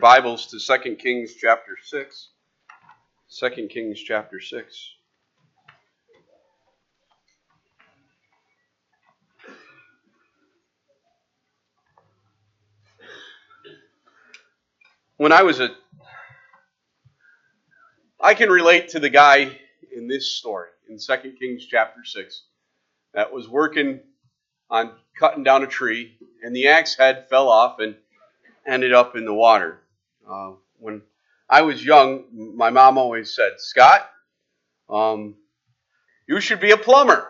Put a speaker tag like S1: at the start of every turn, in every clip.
S1: Bibles to 2 Kings chapter 6. 2 Kings chapter 6. I can relate to the guy in this story, in 2 Kings chapter 6, that was working on cutting down a tree, and the axe head fell off and ended up in the water. When I was young, my mom always said, "Scott, you should be a plumber."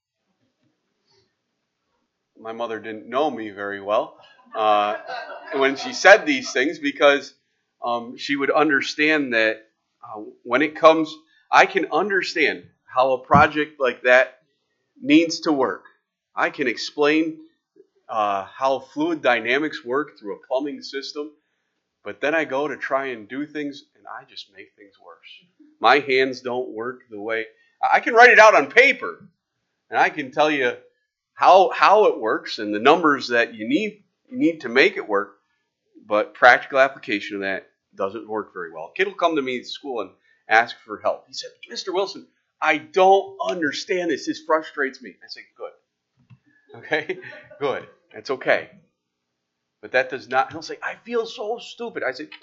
S1: My mother didn't know me very well when she said these things because she would understand that when it comes, I can understand how a project like that needs to work. I can explain how fluid dynamics work through a plumbing system, but then I go to try and do things and I just make things worse. My hands don't work the way I can write it out on paper, and I can tell you how it works and the numbers that you need to make it work, but practical application of that doesn't work very well. A kid will come to me at school and ask for help. He said, "Mr. Wilson, I don't understand this. This frustrates me." I say, "Good. Okay? Good. That's okay." But that does not, he'll say, "I feel so stupid." I say,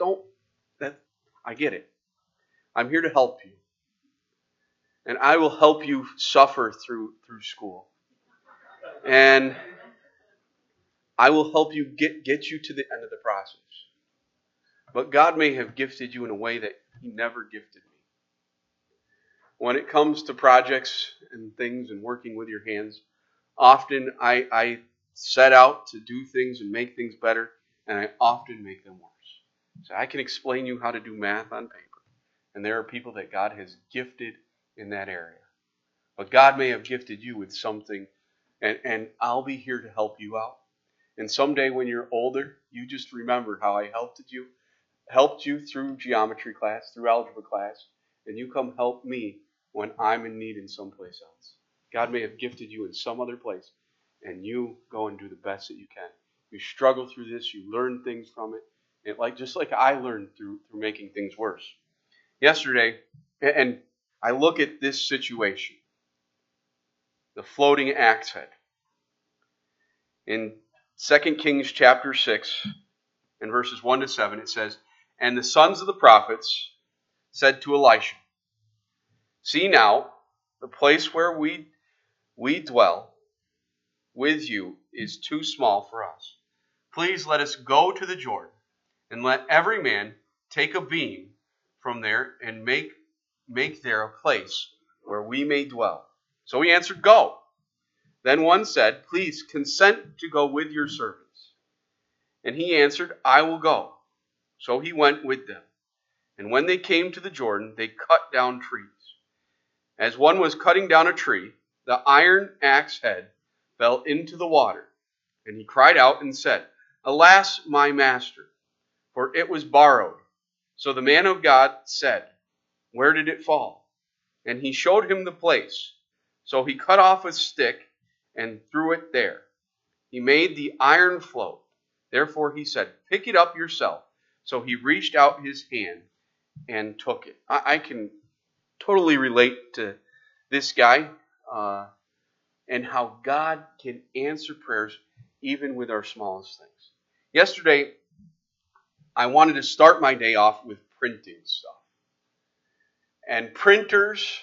S1: I get it. I'm here to help you. And I will help you suffer through school. And I will help you get you to the end of the process. But God may have gifted you in a way that He never gifted me. When it comes to projects and things and working with your hands, often I set out to do things and make things better, and I often make them worse. So I can explain you how to do math on paper, and there are people that God has gifted in that area. But God may have gifted you with something, and I'll be here to help you out. And someday when you're older, you just remember how I helped you through geometry class, through algebra class, and you come help me when I'm in need in someplace else. God may have gifted you in some other place, and you go and do the best that you can. You struggle through this, you learn things from it, and just like I learned through making things worse. Yesterday, and I look at this situation, the floating axe head. In 2 Kings chapter 6, in verses 1 to 7, it says, "And the sons of the prophets said to Elisha, 'See now, the place where we dwell with you is too small for us. Please let us go to the Jordan, and let every man take a beam from there and make there a place where we may dwell.' So he answered, 'Go.' Then one said, 'Please consent to go with your servants.' And he answered, 'I will go.' So he went with them. And when they came to the Jordan, they cut down trees. As one was cutting down a tree, the iron axe head fell into the water. And he cried out and said, 'Alas, my master, for it was borrowed.' So the man of God said, 'Where did it fall?' And he showed him the place. So he cut off a stick and threw it there. He made the iron float. Therefore he said, 'Pick it up yourself.' So he reached out his hand and took it." I can totally relate to this guy and how God can answer prayers even with our smallest things. Yesterday, I wanted to start my day off with printing stuff. And printers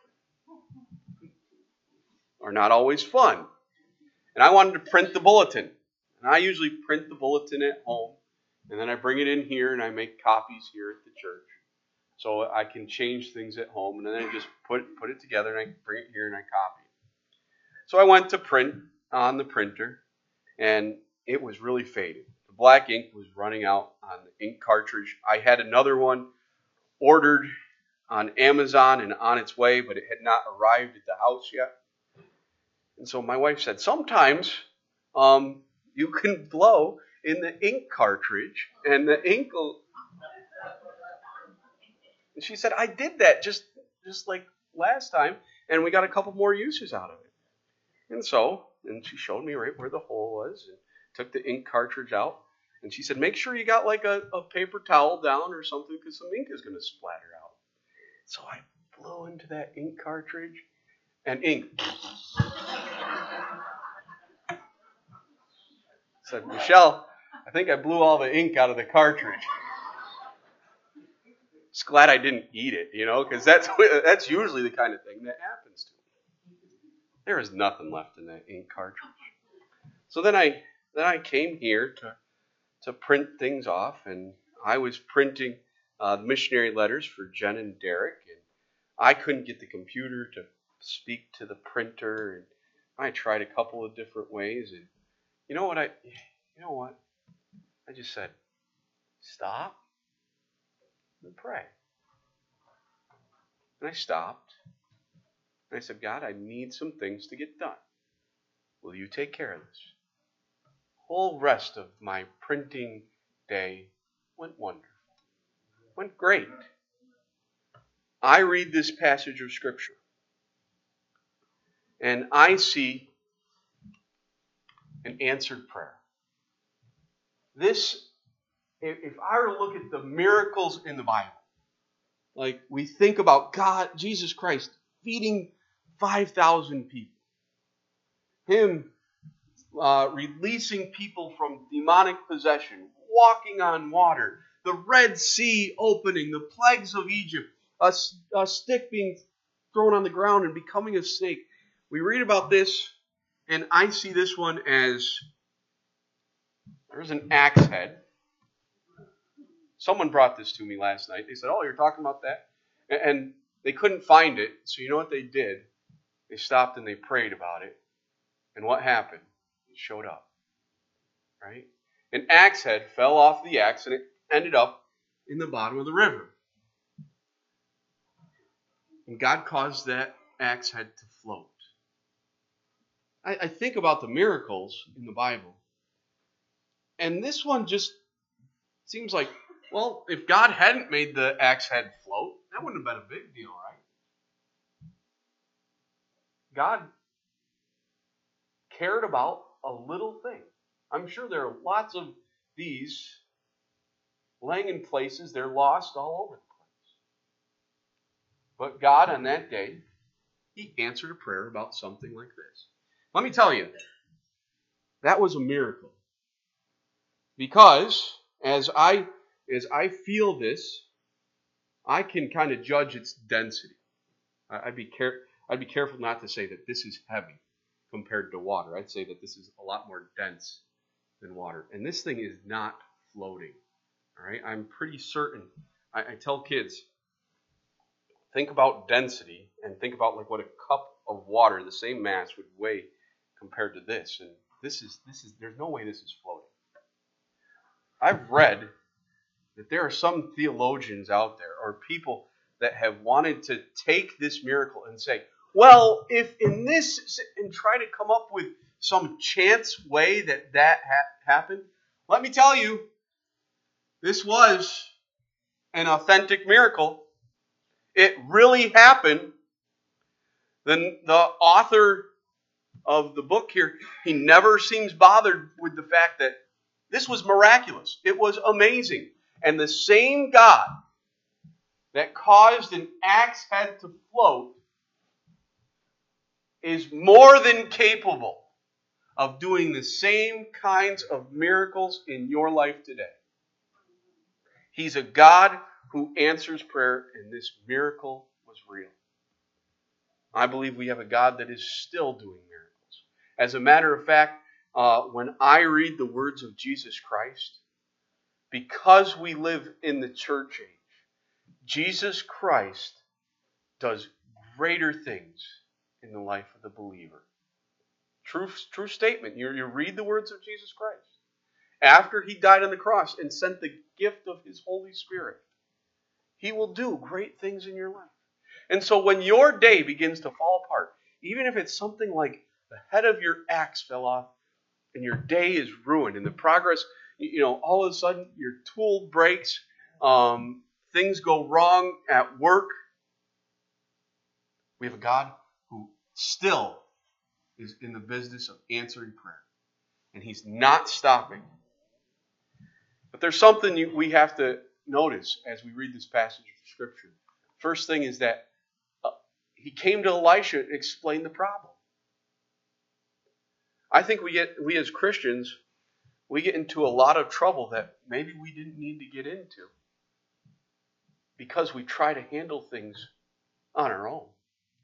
S1: are not always fun. And I wanted to print the bulletin. And I usually print the bulletin at home. And then I bring it in here and I make copies here at the church. So I can change things at home. And then I just put it together and I bring it here and I copy it. So I went to print on the printer. And it was really faded. The black ink was running out on the ink cartridge. I had another one ordered on Amazon and on its way, but it had not arrived at the house yet. And so my wife said, "Sometimes you can blow in the ink cartridge and the ink will..." And she said, "I did that just like last time, and we got a couple more uses out of it." And she showed me right where the hole was and took the ink cartridge out. And she said, make sure you got like a paper towel down or something because some ink is going to splatter out. So I blew into that ink cartridge and ink. I said, Michelle, I think I blew all the ink out of the cartridge. Just glad I didn't eat it, because that's usually the kind of thing that happens to me. There is nothing left in that ink cartridge. So then I came here to print things off, and I was printing missionary letters for Jen and Derek, and I couldn't get the computer to speak to the printer, and I tried a couple of different ways, and you know what? I just said, stop and pray. And I stopped, and I said, God, I need some things to get done. Will you take care of this? The whole rest of my printing day went wonderful. Went great. I read this passage of Scripture, and I see an answered prayer. This, if I were to look at the miracles in the Bible, like we think about God, Jesus Christ, feeding 5,000 people, Him releasing people from demonic possession, walking on water, the Red Sea opening, the plagues of Egypt, a stick being thrown on the ground and becoming a snake. We read about this, and I see this one as there's an axe head. Someone brought this to me last night. They said, oh, you're talking about that? And they couldn't find it, so you know what they did? They stopped and they prayed about it. And what happened? It showed up. Right? An axe head fell off the axe and it ended up in the bottom of the river. And God caused that axe head to float. I think about the miracles in the Bible. And this one just seems like, well, if God hadn't made the axe head float, that wouldn't have been a big deal, right? God cared about a little thing. I'm sure there are lots of these laying in places. They're lost all over the place. But God, on that day, He answered a prayer about something like this. Let me tell you, that was a miracle. Because as I feel this, I can kind of judge its density. I'd be careful not to say that this is heavy compared to water. I'd say that this is a lot more dense than water. And this thing is not floating. All right? I'm pretty certain. I tell kids, think about density and think about like what a cup of water, the same mass, would weigh compared to this. And this is there's no way this is floating. I've read that there are some theologians out there or people that have wanted to take this miracle and say, well, if in this, and try to come up with some chance way that happened, let me tell you, this was an authentic miracle. It really happened. Then the author of the book here, he never seems bothered with the fact that this was miraculous. It was amazing. And the same God that caused an axe head to float is more than capable of doing the same kinds of miracles in your life today. He's a God who answers prayer, and this miracle was real. I believe we have a God that is still doing miracles. As a matter of fact, when I read the words of Jesus Christ, because we live in the church age, Jesus Christ does greater things in the life of the believer. True statement. You read the words of Jesus Christ. After He died on the cross and sent the gift of His Holy Spirit, He will do great things in your life. And so when your day begins to fall apart, even if it's something like the head of your axe fell off and your day is ruined and the progress, all of a sudden your tool breaks, things go wrong at work, we have a God who still is in the business of answering prayer. And He's not stopping. But there's something we have to notice as we read this passage of Scripture. First thing is that he came to Elisha to explain the problem. I think we as Christians, we get into a lot of trouble that maybe we didn't need to get into because we try to handle things on our own.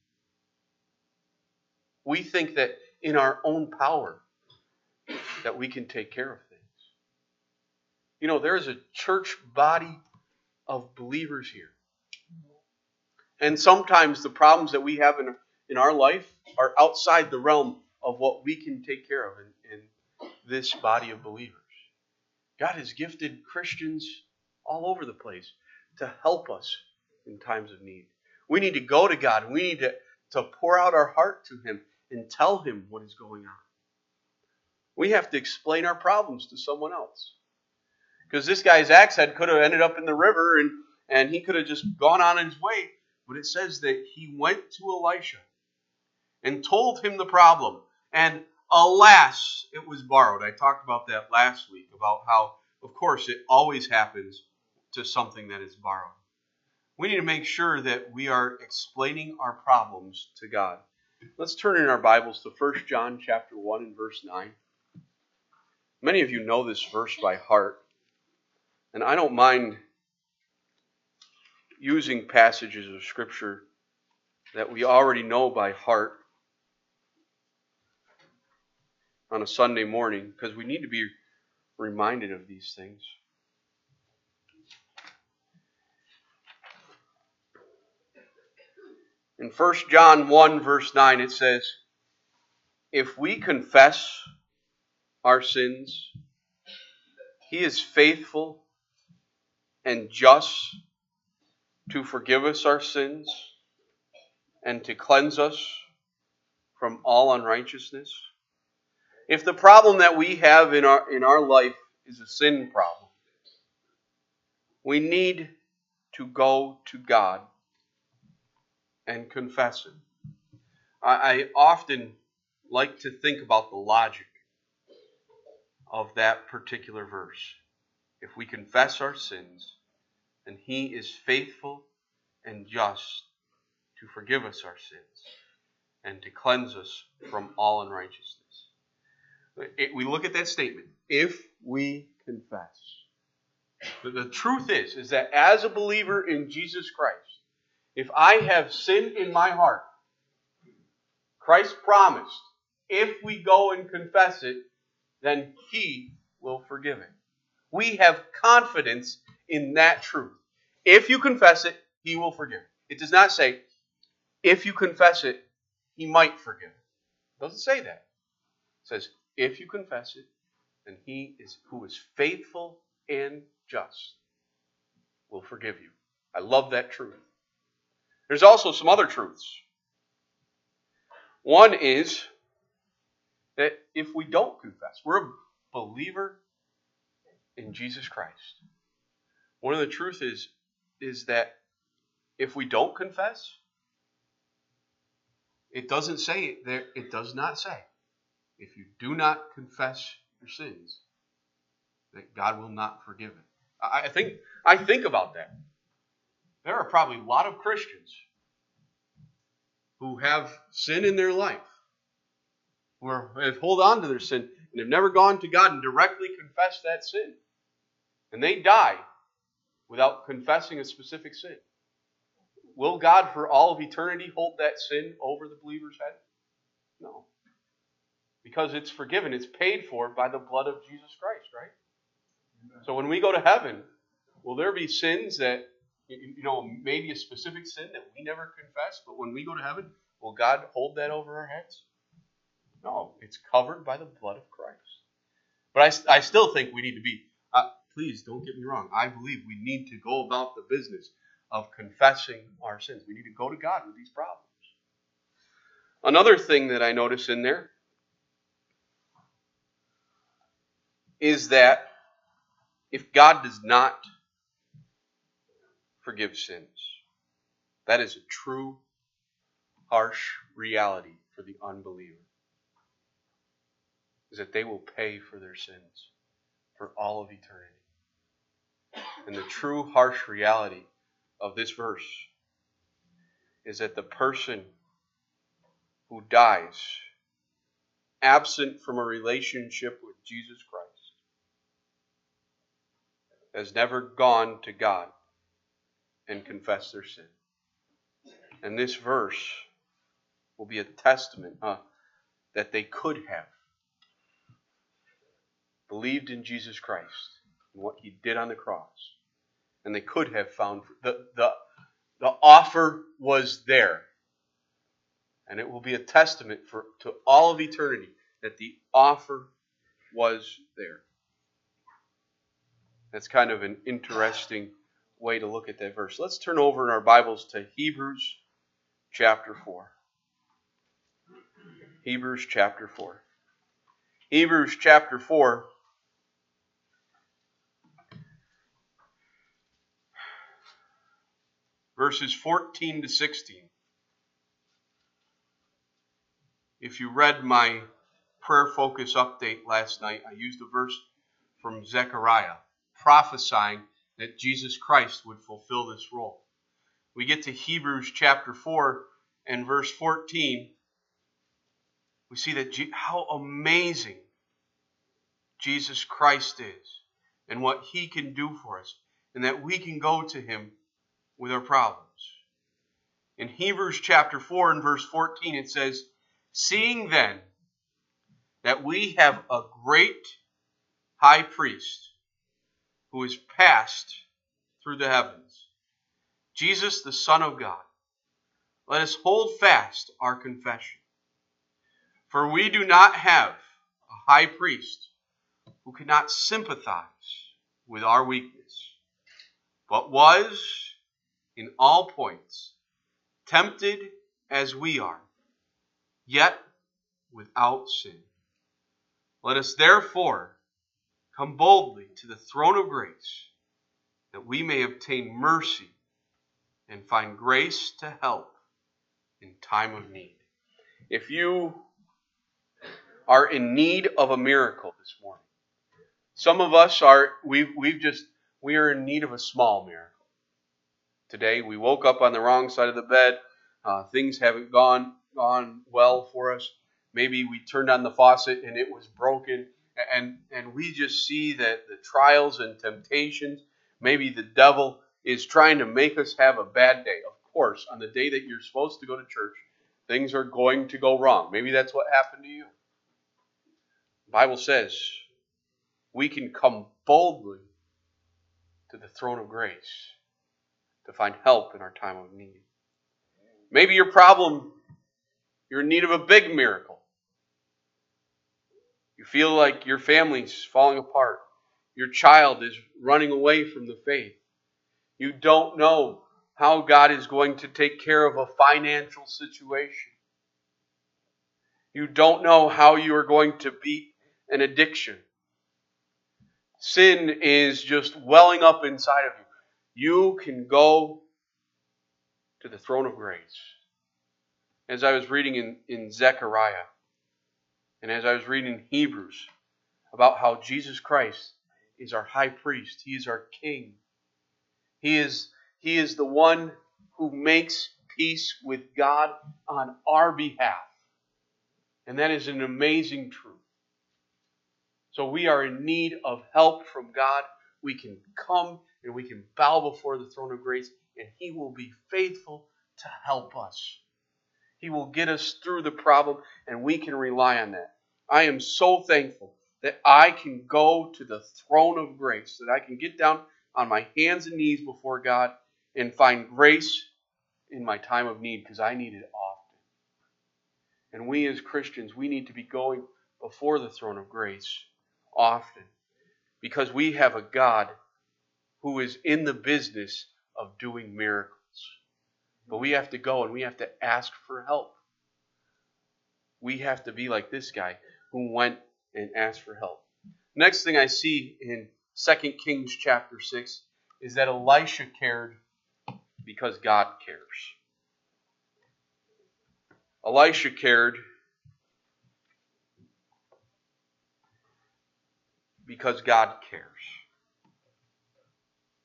S1: We think that in our own power that we can take care of things. You know, there is a church body of believers here. And sometimes the problems that we have in our life are outside the realm of what we can take care of in this body of believers. God has gifted Christians all over the place to help us in times of need. We need to go to God, and we need to pour out our heart to Him and tell Him what is going on. We have to explain our problems to someone else. Because this guy's axe head could have ended up in the river and he could have just gone on his way. But it says that he went to Elisha and told him the problem. And alas, it was borrowed. I talked about that last week, about how, of course, it always happens to something that is borrowed. We need to make sure that we are explaining our problems to God. Let's turn in our Bibles to 1 John chapter 1 and verse 9. Many of you know this verse by heart. And I don't mind using passages of Scripture that we already know by heart on a Sunday morning, because we need to be reminded of these things. In 1 John 1 verse 9 it says, if we confess our sins, He is faithful and just to forgive us our sins and to cleanse us from all unrighteousness. If the problem that we have in our life is a sin problem, we need to go to God and confess Him. I often like to think about the logic of that particular verse. If we confess our sins, then He is faithful and just to forgive us our sins and to cleanse us from all unrighteousness. We look at that statement, if we confess. The truth is that as a believer in Jesus Christ, if I have sin in my heart, Christ promised, if we go and confess it, then He will forgive it. We have confidence in that truth. If you confess it, He will forgive it. It does not say, if you confess it, He might forgive it. It doesn't say that. It says, if you confess it, then He who is faithful and just will forgive you. I love that truth. There's also some other truths. One is that if we don't confess, we're a believer in Jesus Christ. One of the truths is that if we don't confess, it doesn't say it there. It does not say, if you do not confess your sins, that God will not forgive it. I think about that. There are probably a lot of Christians who have sin in their life, who have hold on to their sin and have never gone to God and directly confessed that sin. And they die without confessing a specific sin. Will God for all of eternity hold that sin over the believer's head? No. Because it's forgiven. It's paid for by the blood of Jesus Christ, right? Amen. So when we go to heaven, will there be sins that, maybe a specific sin that we never confess, but when we go to heaven, will God hold that over our heads? No. It's covered by the blood of Christ. But I still think we need to be, please don't get me wrong, I believe we need to go about the business of confessing our sins. We need to go to God with these problems. Another thing that I notice in there is that if God does not forgive sins, that is a true, harsh reality for the unbeliever. Is that they will pay for their sins for all of eternity. And the true harsh reality of this verse is that the person who dies absent from a relationship with Jesus Christ has never gone to God and confessed their sin. And this verse will be a testament that they could have believed in Jesus Christ and what He did on the cross. And they could have found the offer was there. And it will be a testament to all of eternity that the offer was there. That's kind of an interesting way to look at that verse. Let's turn over in our Bibles to Hebrews chapter 4. Hebrews chapter 4. Hebrews chapter 4. Verses 14 to 16. If you read my prayer focus update last night, I used a verse from Zechariah prophesying that Jesus Christ would fulfill this role. We get to Hebrews chapter 4 and verse 14. We see that how amazing Jesus Christ is and what He can do for us, and that we can go to Him with our problems. In Hebrews chapter 4 and verse 14 it says, "Seeing then that we have a great high priest who is passed through the heavens, Jesus the Son of God, let us hold fast our confession. For we do not have a high priest who cannot sympathize with our weakness, but was in all points tempted as we are, yet without sin. Let us therefore come boldly to the throne of grace, that we may obtain mercy and find grace to help in time of need." If you are in need of a miracle this morning, some of us are, we are in need of a small miracle. Today we woke up on the wrong side of the bed. Things haven't gone well for us. Maybe we turned on the faucet and it was broken, and we just see that the trials and temptations, maybe the devil is trying to make us have a bad day. Of course, on the day that you're supposed to go to church, things are going to go wrong. Maybe that's what happened to you. The Bible says we can come boldly to the throne of grace to find help in our time of need. Maybe your problem, you're in need of a big miracle. You feel like your family's falling apart. Your child is running away from the faith. You don't know how God is going to take care of a financial situation. You don't know how you are going to beat an addiction. Sin is just welling up inside of you. You can go to the throne of grace. As I was reading in Zechariah, and as I was reading in Hebrews about how Jesus Christ is our high priest, He is our king. He is the one who makes peace with God on our behalf. And that is an amazing truth. So we are in need of help from God. We can come and we can bow before the throne of grace, and He will be faithful to help us. He will get us through the problem, and we can rely on that. I am so thankful that I can go to the throne of grace, that I can get down on my hands and knees before God and find grace in my time of need, because I need it often. And we as Christians, we need to be going before the throne of grace often, because we have a God who is in the business of doing miracles. But we have to go and we have to ask for help. We have to be like this guy who went and asked for help. Next thing I see in 2 Kings chapter 6 is that Elisha cared because God cares. Elisha cared because God cares.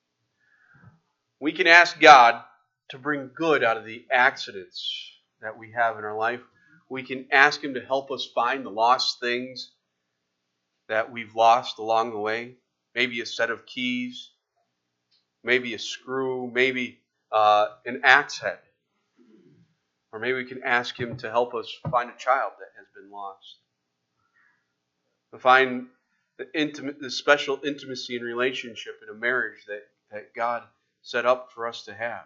S1: We can ask God to bring good out of the accidents that we have in our life. We can ask Him to help us find the lost things that we've lost along the way. Maybe a set of keys, maybe a screw, maybe an axe head. Or maybe we can ask Him to help us find a child that has been lost. To find the special intimacy and relationship in a marriage that God set up for us to have.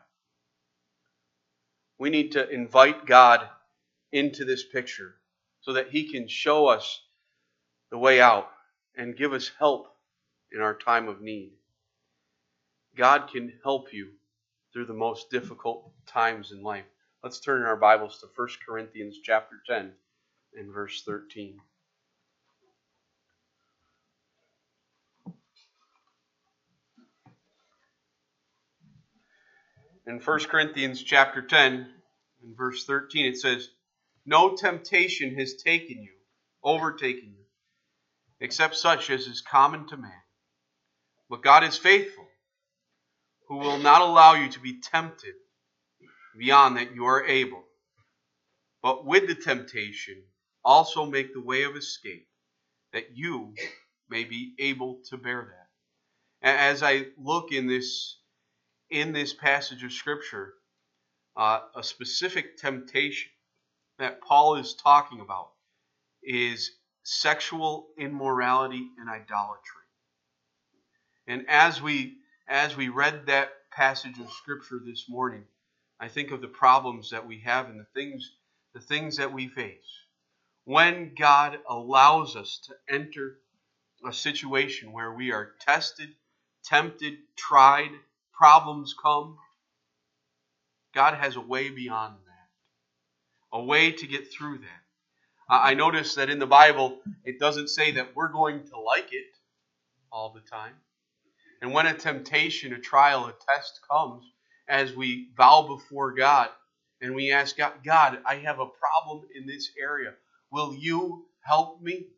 S1: We need to invite God into this picture so that He can show us the way out and give us help in our time of need. God can help you through the most difficult times in life. Let's turn in our Bibles to 1 Corinthians chapter 10 and verse 13. In 1 Corinthians chapter 10 and verse 13 it says, "No temptation has overtaken you, except such as is common to man. But God is faithful, who will not allow you to be tempted beyond that you are able, but with the temptation also make the way of escape, that you may be able to bear that." As I look in this passage of Scripture, a specific temptation that Paul is talking about is sexual immorality and idolatry. And as we read that passage of Scripture this morning, I think of the problems that we have and the things that we face. When God allows us to enter a situation where we are tested, tempted, tried, problems come, God has a way beyond that, a way to get through that. I notice that in the Bible, it doesn't say that we're going to like it all the time. And when a temptation, a trial, a test comes, as we bow before God and we ask God, "God, I have a problem in this area. Will you help me?"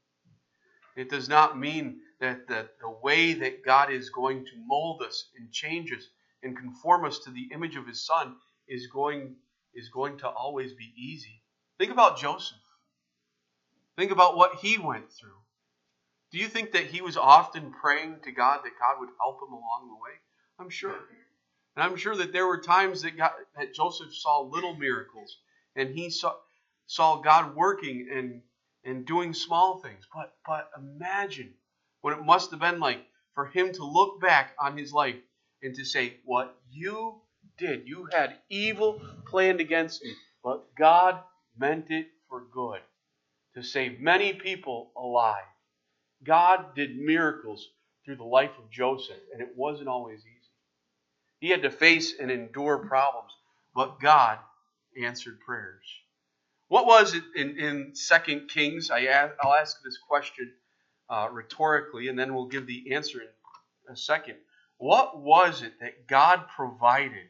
S1: It does not mean that the way that God is going to mold us and change us and conform us to the image of His Son is going to always be easy. Think about Joseph. Think about what he went through. Do you think that he was often praying to God that God would help him along the way? I'm sure. And I'm sure that there were times that Joseph saw little miracles and he saw God working and doing small things. But imagine what it must have been like for him to look back on his life and to say, "What you did, you had evil planned against me, but God meant it for good, to save many people alive." God did miracles through the life of Joseph, and it wasn't always easy. He had to face and endure problems, but God answered prayers. What was it in 2 Kings? I'll ask this question rhetorically, and then we'll give the answer in a second. What was it that God provided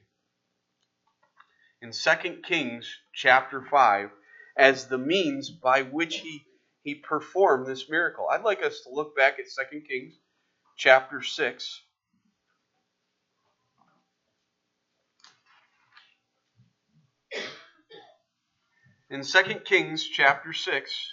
S1: in 2 Kings chapter 5 as the means by which He performed this miracle? I'd like us to look back at 2 Kings chapter 6. In 2 Kings chapter 6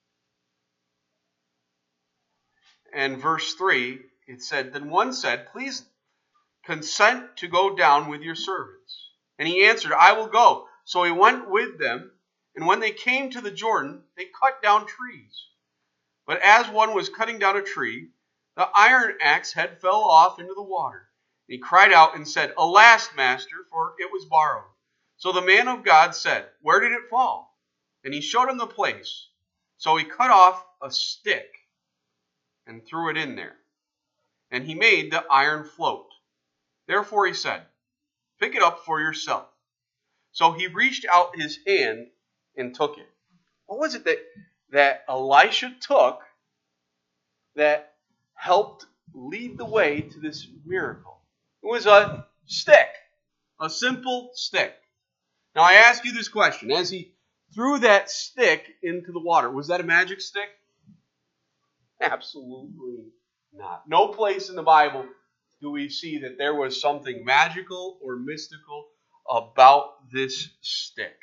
S1: and verse 3, it said, "Then one said, 'Please consent to go down with your servants.' And he answered, 'I will go.' So he went with them, and when they came to the Jordan, they cut down trees. But as one was cutting down a tree, the iron axe head fell off into the water. And he cried out and said, 'Alas, master, for it was borrowed.' So the man of God said, 'Where did it fall?' And he showed him the place. So he cut off a stick and threw it in there. And he made the iron float. Therefore he said, 'Pick it up for yourself.' So he reached out his hand and took it." What was it that Elisha took that helped lead the way to this miracle? It was a stick, a simple stick. Now I ask you this question: as he threw that stick into the water, was that a magic stick? Absolutely not. No place in the Bible do we see that there was something magical or mystical about this stick.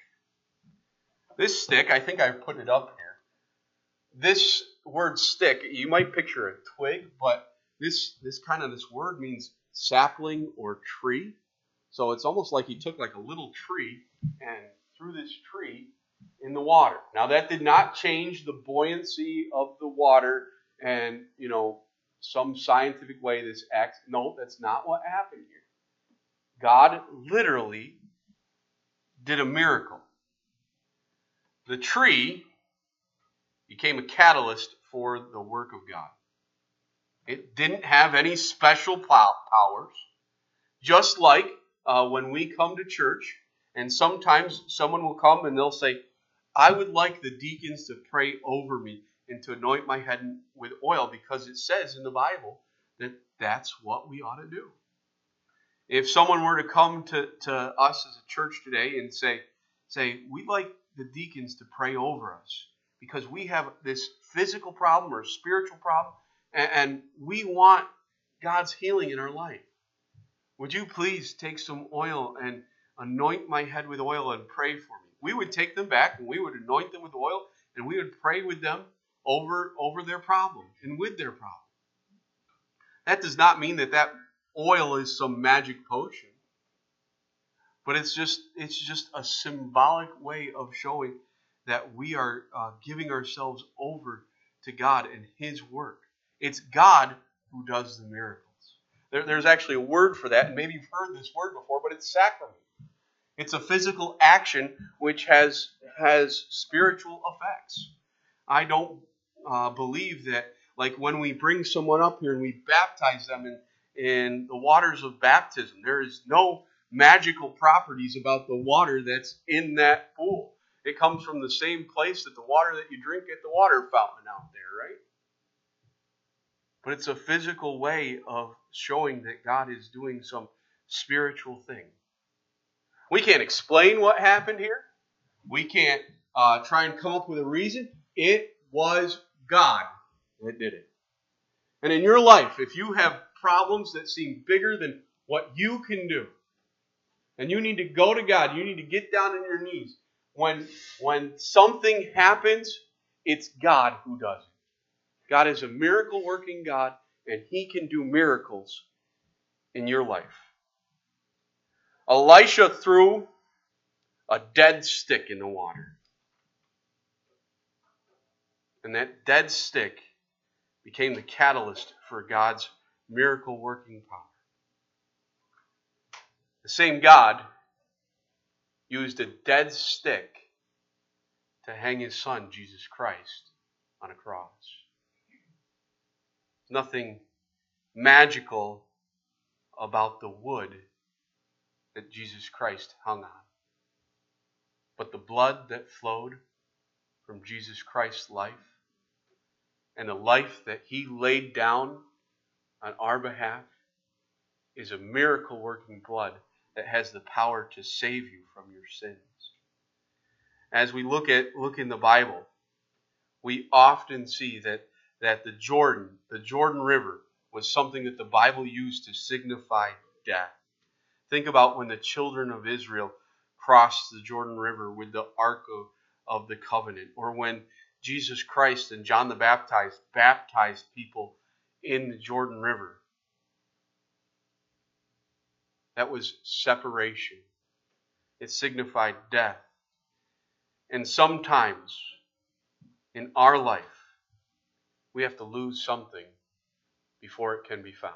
S1: This stick, I think I put it up here. This word stick, you might picture a twig, but this word means sapling or tree. So it's almost like he took like a little tree and threw this tree in the water. Now that did not change the buoyancy of the water and, some scientific way this acts. No, that's not what happened here. God literally did a miracle. The tree became a catalyst for the work of God. It didn't have any special powers. Just like when we come to church, and sometimes someone will come and they'll say, I would like the deacons to pray over me and to anoint my head with oil, because it says in the Bible that that's what we ought to do. If someone were to come to us as a church today and say, we'd like the deacons to pray over us because we have this physical problem or a spiritual problem, and we want God's healing in our life. Would you please take some oil and anoint my head with oil and pray for me? We would take them back and we would anoint them with oil and we would pray with them over their problem and with their problem. That does not mean that oil is some magic potion, but it's just a symbolic way of showing that we are giving ourselves over to God and His work. It's God who does the miracles. There's actually a word for that, and maybe you've heard this word before, but it's sacrament. It's a physical action which has spiritual effects. I don't believe that, like when we bring someone up here and we baptize them in the waters of baptism, there is no magical properties about the water that's in that pool. It comes from the same place that the water that you drink at the water fountain out there, right? But it's a physical way of showing that God is doing some spiritual thing. We can't explain what happened here. We can't try and come up with a reason. It was God that did it. And in your life, if you have problems that seem bigger than what you can do, and you need to go to God, you need to get down on your knees. When something happens, it's God who does it. God is a miracle-working God, and He can do miracles in your life. Elisha threw a dead stick in the water. And that dead stick became the catalyst for God's miracle-working power. The same God used a dead stick to hang His Son, Jesus Christ, on a cross. Nothing magical about the wood that Jesus Christ hung on. But the blood that flowed from Jesus Christ's life and the life that He laid down on our behalf is a miracle-working blood that has the power to save you from your sins. As we look in the Bible, we often see that the Jordan River was something that the Bible used to signify death. Think about when the children of Israel crossed the Jordan River with the Ark of the Covenant, or when Jesus Christ and John the Baptist baptized people in the Jordan River. That was separation. It signified death. And sometimes in our life, we have to lose something before it can be found.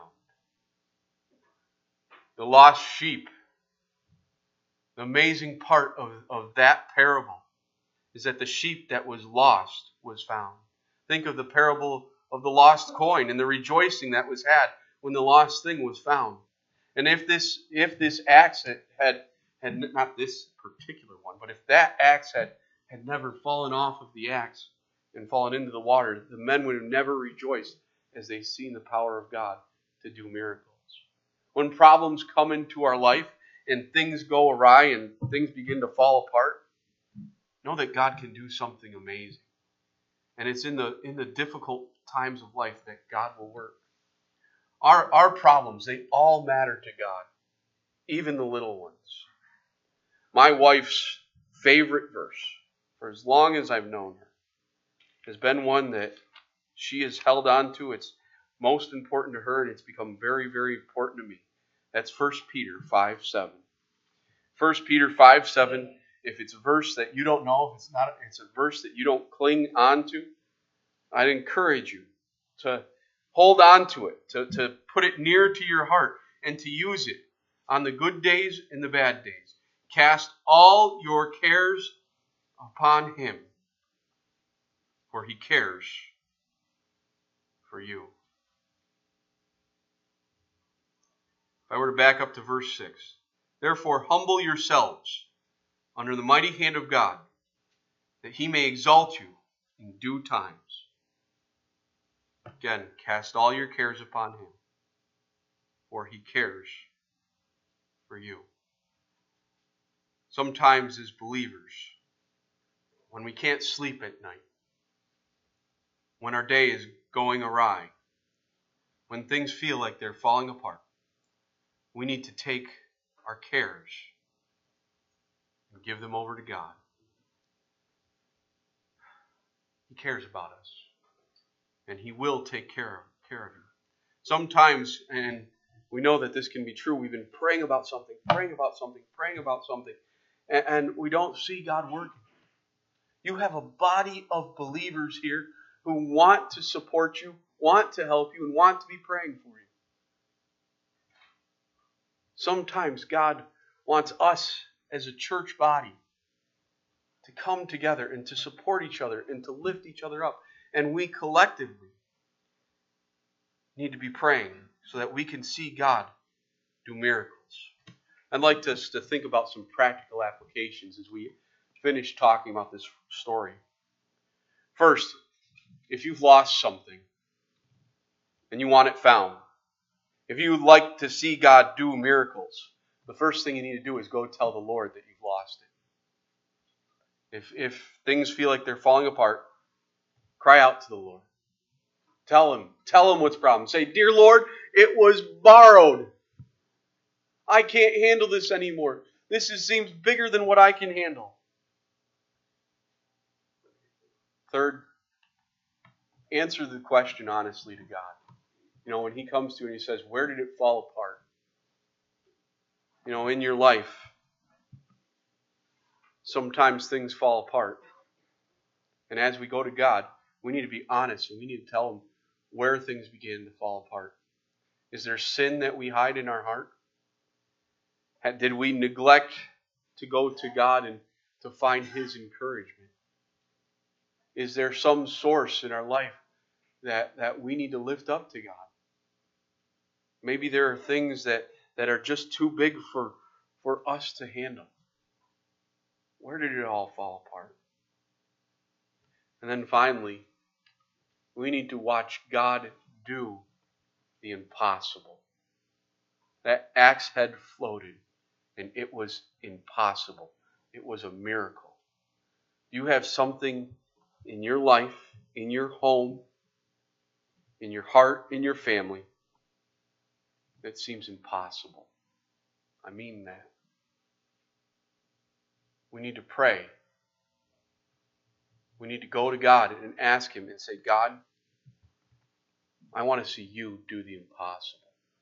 S1: The lost sheep. The amazing part of that parable is that the sheep that was lost was found. Think of the parable of the lost coin and the rejoicing that was had when the lost thing was found. And if this axe had not this particular one, but if that axe had never fallen off of the axe and fallen into the water, the men would have never rejoiced as they seen the power of God to do miracles. When problems come into our life and things go awry and things begin to fall apart, know that God can do something amazing. And it's in the difficult times of life that God will work. Our problems, they all matter to God, even the little ones. My wife's favorite verse, for as long as I've known her, has been one that she has held on to. It's most important to her, and it's become very, very important to me. That's 1 Peter 5:7. 1 Peter 5:7. If it's a verse that you don't know, if it's a verse that you don't cling on to, I'd encourage you to hold on to it, to put it near to your heart, and to use it on the good days and the bad days. Cast all your cares upon Him, for He cares for you. If I were to back up to verse 6, therefore humble yourselves under the mighty hand of God, that He may exalt you in due times. Again, cast all your cares upon Him, for He cares for you. Sometimes as believers, when we can't sleep at night, when our day is going awry, when things feel like they're falling apart, we need to take our cares and give them over to God. He cares about us, and He will take care of you. Sometimes, and we know that this can be true, we've been praying about something, and we don't see God working. You have a body of believers here who want to support you, want to help you, and want to be praying for you. Sometimes God wants us as a church body to come together and to support each other and to lift each other up. And we collectively need to be praying so that we can see God do miracles. I'd like us to think about some practical applications as we finish talking about this story. First, if you've lost something and you want it found, if you would like to see God do miracles, the first thing you need to do is go tell the Lord that you've lost it. If things feel like they're falling apart, cry out to the Lord. Tell Him what's the problem. Say, "Dear Lord, it was borrowed. I can't handle this anymore. This seems bigger than what I can handle." Third, answer the question honestly to God. When He comes to you and He says, "Where did it fall apart?" In your life, sometimes things fall apart. And as we go to God, we need to be honest and we need to tell Him where things begin to fall apart. Is there sin that we hide in our heart? Did we neglect to go to God and to find His encouragement? Is there some source in our life that we need to lift up to God? Maybe there are things that are just too big for us to handle. Where did it all fall apart? And then finally, we need to watch God do the impossible. That axe head floated, and it was impossible. It was a miracle. You have something in your life, in your home, in your heart, in your family, that seems impossible. I mean that. We need to pray. We need to go to God and ask Him and say, "God, I want to see You do the impossible."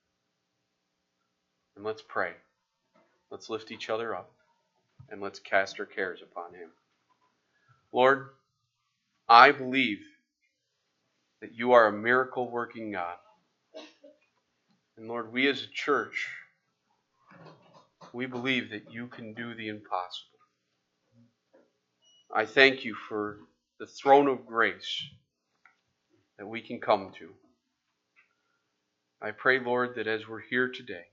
S1: And let's pray. Let's lift each other up. And let's cast our cares upon Him. Lord, I believe that You are a miracle-working God. And Lord, we as a church, we believe that You can do the impossible. I thank You for the throne of grace that we can come to. I pray, Lord, that as we're here today,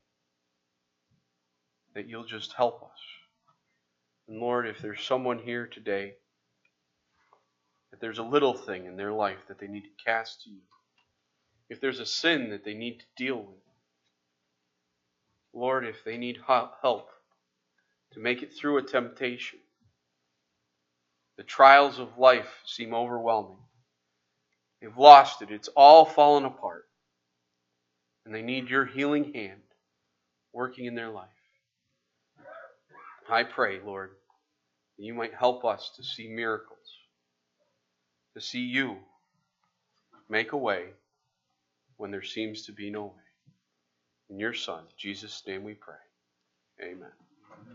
S1: that You'll just help us. And Lord, if there's someone here today, that there's a little thing in their life that they need to cast to You, if there's a sin that they need to deal with, Lord, if they need help to make it through a temptation, the trials of life seem overwhelming. They've lost it. It's all fallen apart. and they need your healing hand working in their life. I pray, Lord, that you might help us to see miracles, to see you make a way when there seems to be no way. In your Son, Jesus' name we pray. Amen.